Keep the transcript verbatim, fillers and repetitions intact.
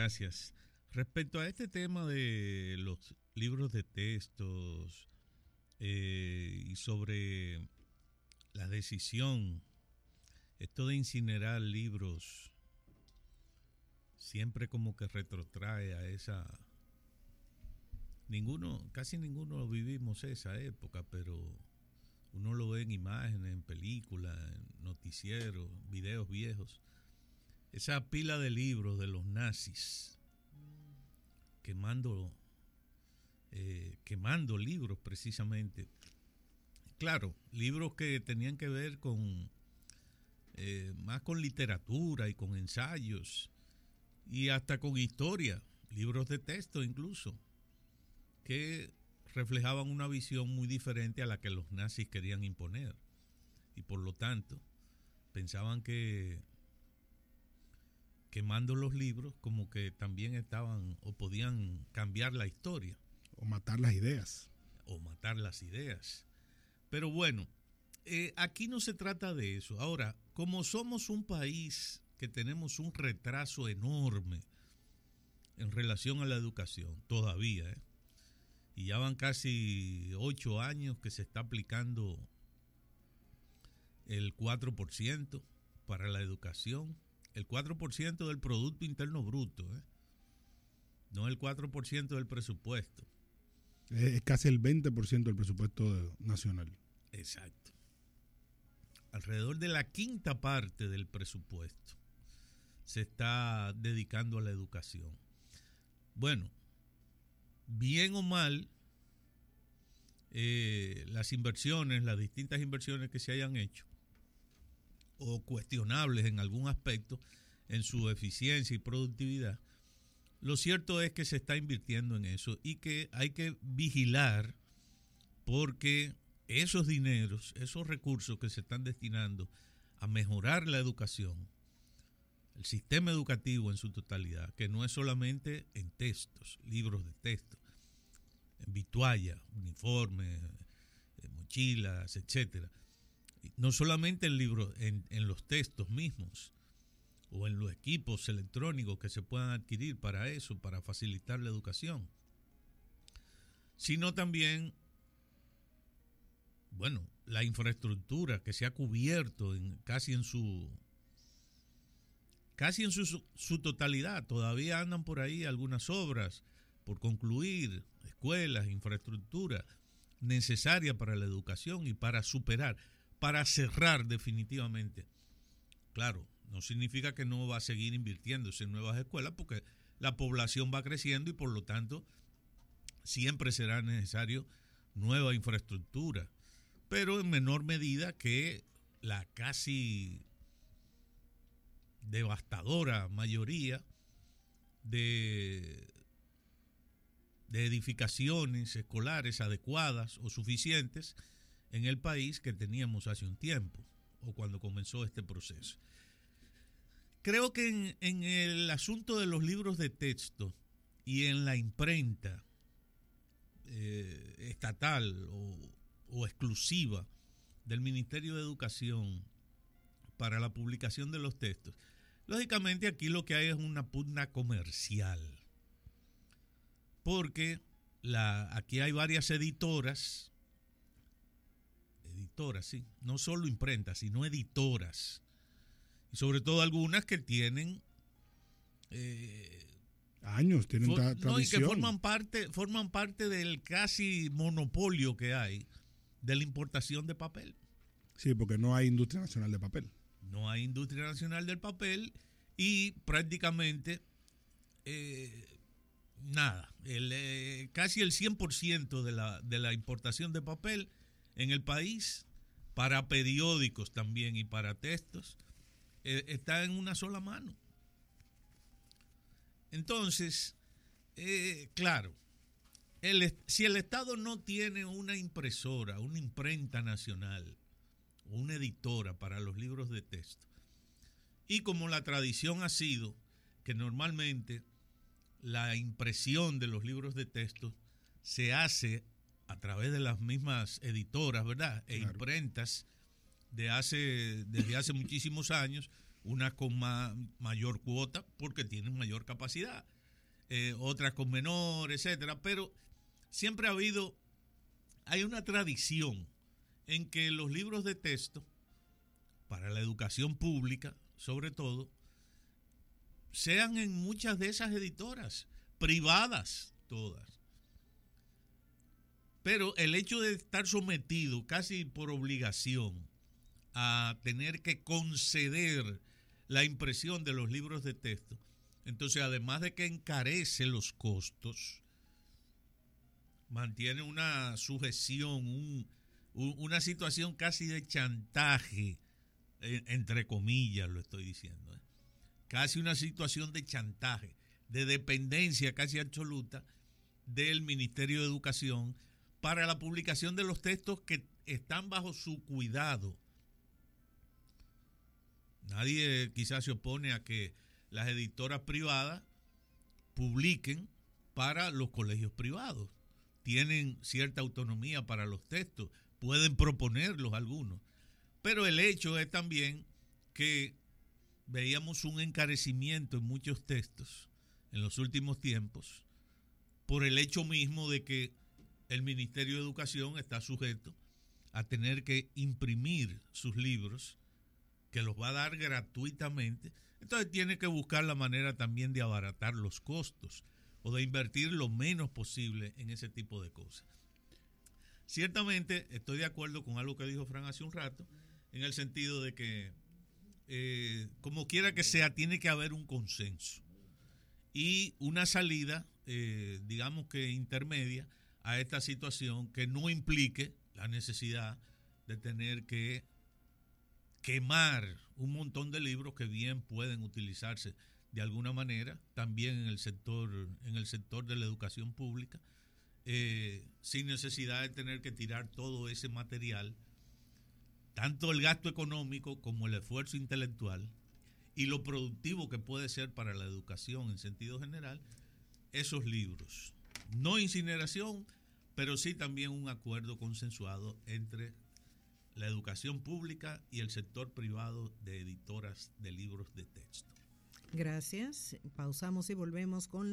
Gracias. Respecto a este tema de los libros de textos eh, y sobre la decisión, esto de incinerar libros siempre como que retrotrae a esa... Ninguno, casi ninguno vivimos esa época, pero uno lo ve en imágenes, en películas, en noticieros, videos viejos. Esa pila de libros de los nazis quemando eh, quemando libros precisamente. Claro, libros que tenían que ver con eh, más con literatura y con ensayos y hasta con historia, libros de texto incluso, que reflejaban una visión muy diferente a la que los nazis querían imponer. Y por lo tanto, pensaban que quemando los libros como que también estaban o podían cambiar la historia. O matar las ideas. O matar las ideas. Pero bueno, eh, aquí no se trata de eso. Ahora, como somos un país que tenemos un retraso enorme en relación a la educación, todavía, ¿eh? Y ya van casi ocho años que se está aplicando el cuatro por ciento para la educación. El cuatro por ciento del Producto Interno Bruto, ¿eh? No el cuatro por ciento del presupuesto. Es casi el veinte por ciento del presupuesto nacional. Exacto. Alrededor de la quinta parte del presupuesto se está dedicando a la educación. Bueno, bien o mal, eh, las inversiones, las distintas inversiones que se hayan hecho, o cuestionables en algún aspecto en su eficiencia y productividad, lo cierto es que se está invirtiendo en eso y que hay que vigilar porque esos dineros, esos recursos que se están destinando a mejorar la educación, el sistema educativo en su totalidad, que no es solamente en textos, libros de texto, en vitualla, uniformes, mochilas, etcétera. No solamente en libros, en, en los textos mismos o en los equipos electrónicos que se puedan adquirir para eso, para facilitar la educación, sino también, bueno, la infraestructura que se ha cubierto en, casi en su casi en su, su, su totalidad. Todavía andan por ahí algunas obras por concluir, escuelas, infraestructura necesaria para la educación y para superar, para cerrar definitivamente. Claro, no significa que no va a seguir invirtiéndose en nuevas escuelas porque la población va creciendo y por lo tanto siempre será necesario nueva infraestructura, pero en menor medida que la casi devastadora mayoría de, de edificaciones escolares adecuadas o suficientes en el país que teníamos hace un tiempo o cuando comenzó este proceso. Creo que en, en el asunto de los libros de texto y en la imprenta eh, estatal o, o exclusiva del Ministerio de Educación para la publicación de los textos, lógicamente aquí lo que hay es una pugna comercial, porque la, aquí hay varias editoras, editoras, sí, no solo imprentas, sino editoras, y sobre todo algunas que tienen eh, años, tienen for, tra- no, tradición. y que forman parte, forman parte del casi monopolio que hay de la importación de papel. Sí, porque no hay industria nacional de papel. No hay industria nacional del papel y prácticamente eh, nada, el, eh, casi el cien por ciento de la, de la importación de papel en el país para periódicos también y para textos eh, está en una sola mano. Entonces, eh, claro, el, si el Estado no tiene una impresora, una imprenta nacional, una editora para los libros de texto, y como la tradición ha sido que normalmente la impresión de los libros de texto se hace a través de las mismas editoras, ¿verdad? E claro. imprentas de hace, desde hace muchísimos años, unas con ma- mayor cuota porque tienen mayor capacidad, eh, otras con menor, etcétera, pero siempre ha habido, hay una tradición en que los libros de texto, para la educación pública, sobre todo, sean en muchas de esas editoras, privadas todas. Pero el hecho de estar sometido casi por obligación a tener que conceder la impresión de los libros de texto, entonces además de que encarece los costos, mantiene una sujeción, un, un, una situación casi de chantaje, eh, entre comillas lo estoy diciendo, ¿eh? Casi una situación de chantaje, de dependencia casi absoluta del Ministerio de Educación para la publicación de los textos que están bajo su cuidado. Nadie quizás se opone a que las editoras privadas publiquen para los colegios privados. Tienen cierta autonomía para los textos, pueden proponerlos algunos. Pero el hecho es también que veíamos un encarecimiento en muchos textos en los últimos tiempos por el hecho mismo de que el Ministerio de Educación está sujeto a tener que imprimir sus libros, que los va a dar gratuitamente. Entonces tiene que buscar la manera también de abaratar los costos o de invertir lo menos posible en ese tipo de cosas. Ciertamente estoy de acuerdo con algo que dijo Fran hace un rato, en el sentido de que eh, como quiera que sea, tiene que haber un consenso y una salida, eh, digamos que intermedia, a esta situación que no implique la necesidad de tener que quemar un montón de libros que bien pueden utilizarse de alguna manera también en el sector en el sector de la educación pública, eh, sin necesidad de tener que tirar todo ese material, tanto el gasto económico como el esfuerzo intelectual y lo productivo que puede ser para la educación en sentido general, esos libros. No incineración, pero sí también un acuerdo consensuado entre la educación pública y el sector privado de editoras de libros de texto. Gracias. Pausamos y volvemos con la